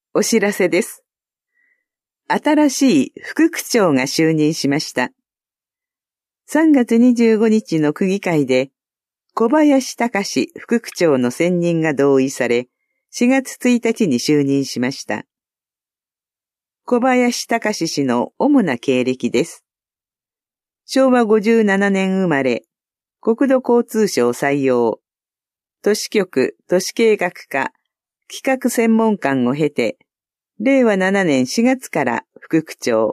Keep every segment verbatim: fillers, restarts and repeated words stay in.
お知らせです。新しい副区長が就任しました。さんがつにじゅうごにちの区議会で、小林隆副区長の選任が同意され、しがつついたちに就任しました。小林隆氏の主な経歴です。しょうわごじゅうななねん生まれ、国土交通省採用、都市局都市計画課企画専門官を経て、れいわななねんしがつから副区長。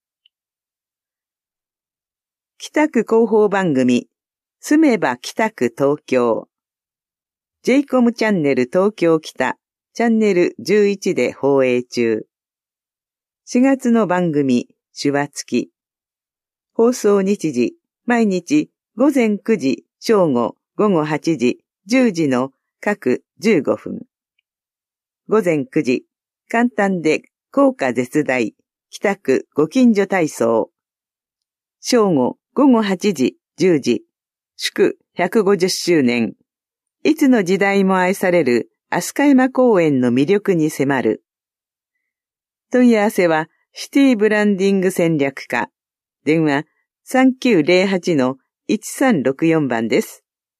北区広報番組、住めば北区東京。ジェイコム チャンネル東京北、チャンネルじゅういちで放映中。しがつの番組、手話付き。放送日時、毎日ごぜんくじ、正午、ごごはちじ、じゅうじの各じゅうごふん。ごぜんくじ、簡単で効果絶大、北区ご近所体操。正午、ごごはちじ、じゅうじ、祝ひゃくごじゅっしゅうねん。いつの時代も愛される飛鳥山公園の魅力に迫る。問い合わせはシティブランディング戦略課。電話 さんきゅうぜろはちのいちさんろくよん 番です。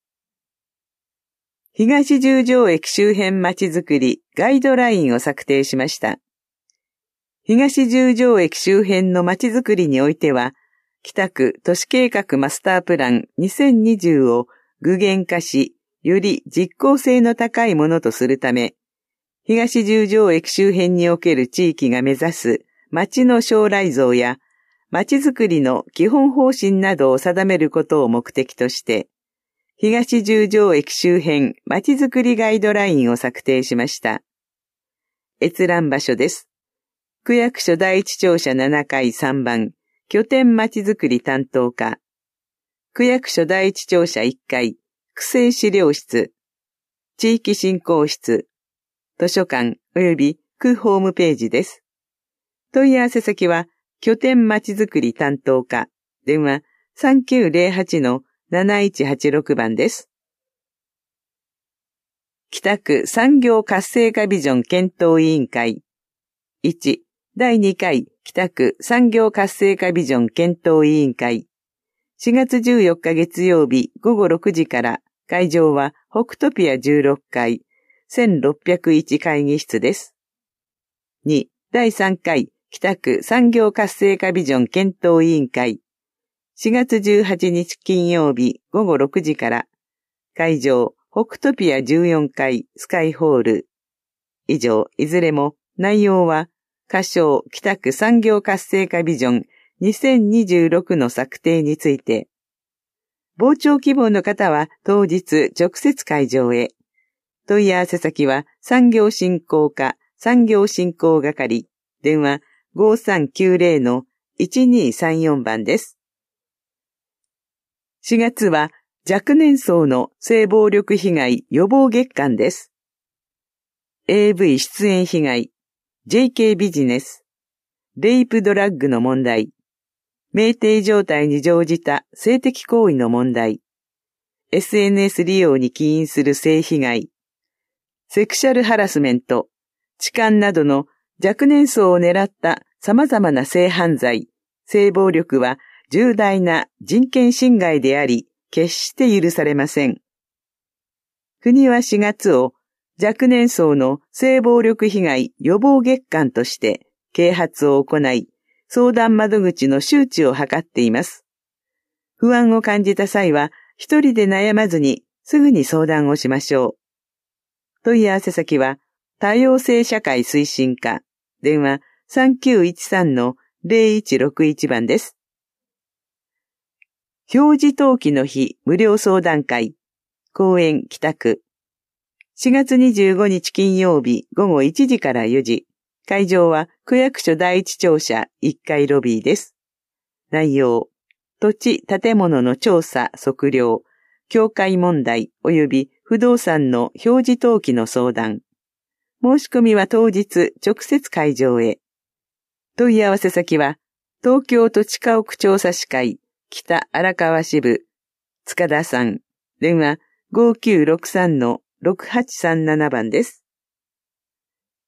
東十条駅周辺まちづくりガイドラインを策定しました。東十条駅周辺のまちづくりにおいては、北区都市計画マスタープランにせんにじゅうを具現化し、より実効性の高いものとするため、東十条駅周辺における地域が目指す街の将来像や、街づくりの基本方針などを定めることを目的として、東十条駅周辺まちづくりガイドラインを策定しました。閲覧場所です。区役所第一庁舎ななかいさんばん、拠点まちづくり担当課。区役所第一庁舎いっかい、区政資料室、地域振興室、図書館及び区ホームページです。問い合わせ先は、拠点まちづくり担当課、電話 さんきゅうぜろはちのなないちはちろく 番です。北区産業活性化ビジョン検討委員会。いち、だいにかい北区産業活性化ビジョン検討委員会。しがつじゅうよっか月曜日ごごろくじから、会場は北トピアじゅうろっかい、せんろっぴゃくいち会議室です。に、だいさんかい北区産業活性化ビジョン検討委員会。しがつじゅうはちにち金曜日ごごろくじから、会場北トピアじゅうよんかいスカイホール。以上、いずれも内容は、仮称北区産業活性化ビジョンにせんにじゅうろくの策定について、傍聴希望の方は当日直接会場へ。問い合わせ先は産業振興課産業振興係、電話 ごさんきゅうぜろのいちにさんよん 番です。しがつは若年層の性暴力被害予防月間です。エーブイ 出演被害、ジェイケー ビジネス、レイプドラッグの問題、酩酊状態に乗じた性的行為の問題、エスエヌエス 利用に起因する性被害、セクシャルハラスメント、痴漢などの若年層を狙った様々な性犯罪、性暴力は重大な人権侵害であり、決して許されません。国はしがつを若年層の性暴力被害予防月間として啓発を行い、相談窓口の周知を図っています。不安を感じた際は、一人で悩まずにすぐに相談をしましょう。問い合わせ先は、多様性社会推進課、電話 さんきゅういちさんのぜろいちろくいち 番です。表示登記の日無料相談会、公園北区。しがつにじゅうごにち金曜日ごごいちじからよじ。会場は区役所第一庁舎いっかいロビーです。内容、土地建物の調査測量、境界問題及び不動産の表示登記の相談。申し込みは当日直接会場へ。問い合わせ先は、東京土地家屋調査士会北荒川支部塚田さん、電話 ごきゅうろくさんのろくはちさんなな 番です。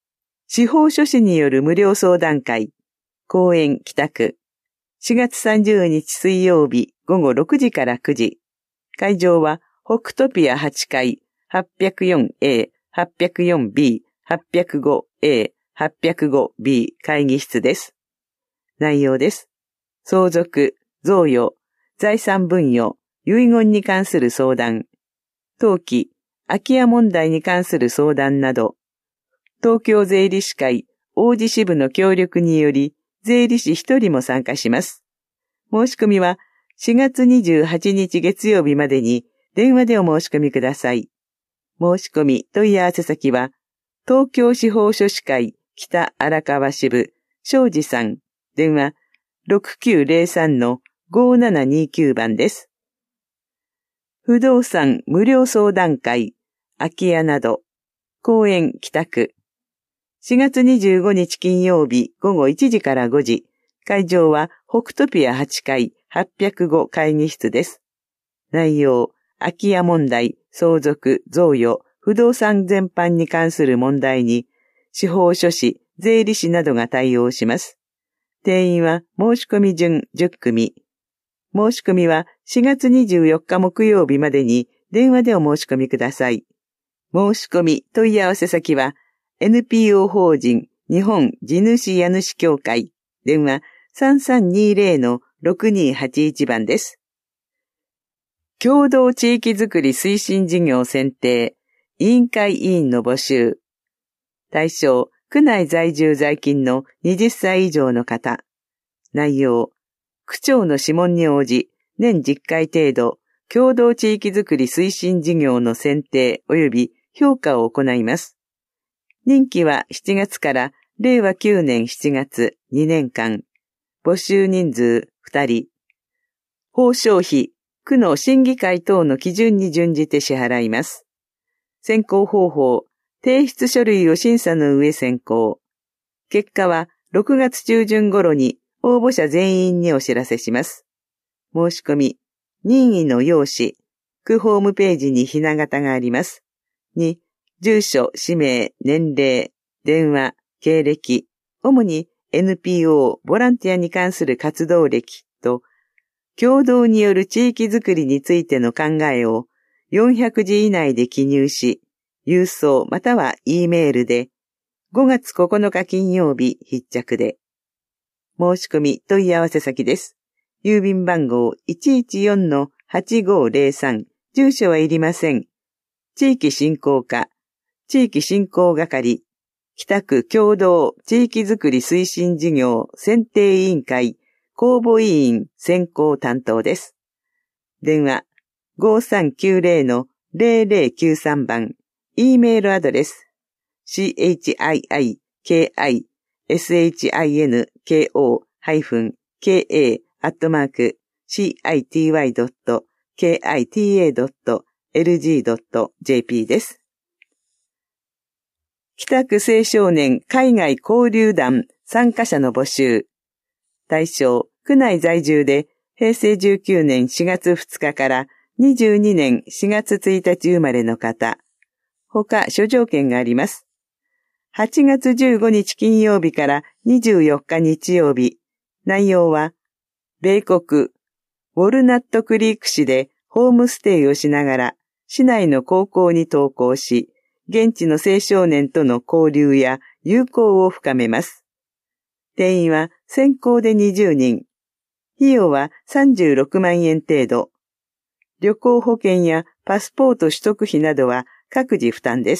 司法書士による無料相談会、公園北区、しがつさんじゅうにち水曜日ごごろくじからくじ。会場は北トピアはちかい はっぴゃくよんエー、はっぴゃくよんビー、はっぴゃくごエー、はっぴゃくごビー 会議室です。内容です。相続、贈与、財産分与、遺言に関する相談、登記、空き家問題に関する相談など、東京税理士会王子支部の協力により、税理士一人も参加します。申し込みはしがつにじゅうはちにち月曜日までに電話でお申し込みください。申し込み問い合わせ先は、東京司法書士会北荒川支部、庄司さん、電話 ろくきゅうゼロさんのごななにきゅう 番です。不動産無料相談会、空き家など、公園北区、しがつにじゅうごにち金曜日ごごいちじからごじ、会場は北トピアはちかいはっぴゃくご会議室です。内容、空き家問題、相続、贈与、不動産全般に関する問題に、司法書士、税理士などが対応します。定員は申し込み順じゅっくみ。申し込みはしがつにじゅうよっか木曜日までに電話でお申し込みください。申し込み問い合わせ先は、エヌピーオー 法人日本地主家主協会電話 さんさんにゼロのろくにはちいち 番です。共同地域づくり推進事業選定委員会委員の募集。対象、区内在住在勤のはたち以上の方。内容、区長の諮問に応じ、年じゅっかい程度、共同地域づくり推進事業の選定及び評価を行います。任期はしちがつかられいわきゅうねんしちがつにねんかん。募集人数ふたり。報奨費、区の審議会等の基準に準じて支払います。選考方法、提出書類を審査の上選考。結果はろくがつちゅうじゅん頃に応募者全員にお知らせします。申し込み、任意の用紙、区ホームページにひな形があります。に、住所、氏名、年齢、電話、経歴、主に エヌピーオー、ボランティアに関する活動歴と、共同による地域づくりについての考えをよんひゃくじ以内で記入し、郵送または E メールでごがつここのか金曜日必着で。申し込み問い合わせ先です。郵便番号 いちいちよんのはちごゼロさん、住所はいりません。地域振興課、地域振興係、北区共同地域づくり推進事業選定委員会公募委員選考担当です。電話ごさんきゅうゼロのゼロゼロきゅうさん 番、E メールアドレス シーエイチアイアイケーアイエスエイチアイエヌケーオー ハイフン ケーエー アットマーク シーアイティーワイ ドット ケーアイティーエー ドット エルジー ドット ジェーピー です。北区青少年海外交流団参加者の募集。対象、区内在住でへいせいじゅうきゅうねんしがつふつかからにじゅうにねんしがつついたち生まれの方。他諸条件があります。はちがつじゅうごにち金曜日からにじゅうよっか日曜日。内容は、米国、ウォルナットクリーク市でホームステイをしながら、市内の高校に登校し、現地の青少年との交流や友好を深めます。定員は先行でにじゅうにん。費用はさんじゅうろくまんえん程度。旅行保険やパスポート取得費などは各自負担です。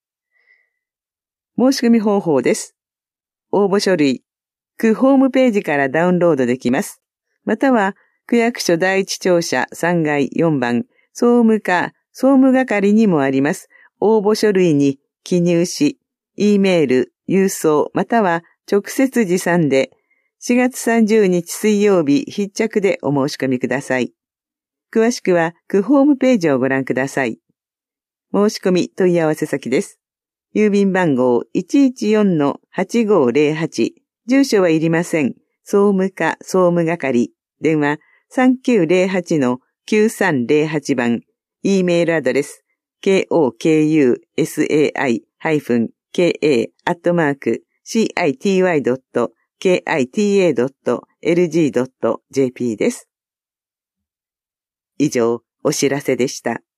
申し込み方法です。応募書類、区ホームページからダウンロードできます。または、区役所第一庁舎さんがいよんばん、総務課、総務係にもあります。応募書類に記入し、E メール、郵送、または直接持参で、しがつさんじゅうにち水曜日必着でお申し込みください。詳しくは、区ホームページをご覧ください。申し込み問い合わせ先です。郵便番号 いちいちよんのはちごゼロはち、住所はいりません。総務課総務係、電話さんきゅうゼロはちのきゅうさんゼロはち 番、E メールアドレス ケーオーケーユーエスエーアイケーエー アットマーク シーアイティーワイ ドット ケーアイティーエー ドット エルジー ドット ジェーピー です。以上、お知らせでした。